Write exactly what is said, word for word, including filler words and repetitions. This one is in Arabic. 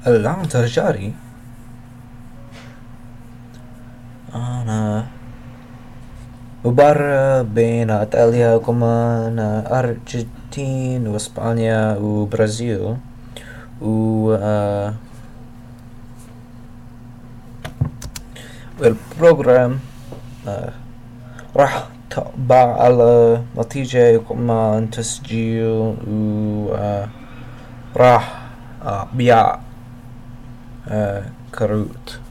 العنتر جاري. أنا مباراة بين إيطاليا وكمان أرجنتين وإسبانيا وبرازيل و آه، البروجرام آه، راح تبع على نتيجة كمان تسجيل وراح أبيع آه، كروت.